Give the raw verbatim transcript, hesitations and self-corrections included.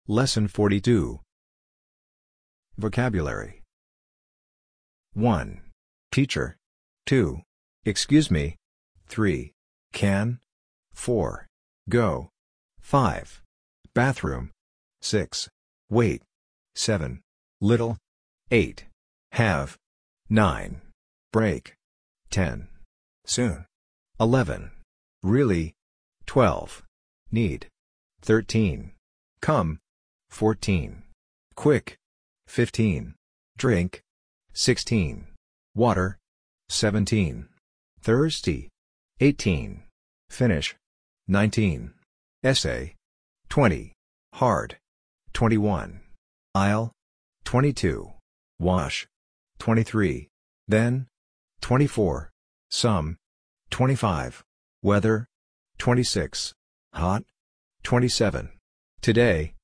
Lesson forty-two. Vocabulary. one. Teacher. two. Excuse me. three. Can. four. Go. five. Bathroom. six. Wait. seven. Little. eight. Have. nine. Break. ten. Soon. eleven. Really. twelve. Need. thirteen. Come. fourteen. Quick. fifteen. Drink. sixteen. Water. seventeen. Thirsty. eighteen. Finish. nineteen. Essay. twenty. Hard. twenty-one. Aisle. twenty-two. Wash. twenty-three. Then. twenty-four. Some. twenty-five. Weather. twenty-six. Hot. twenty-seven. Today.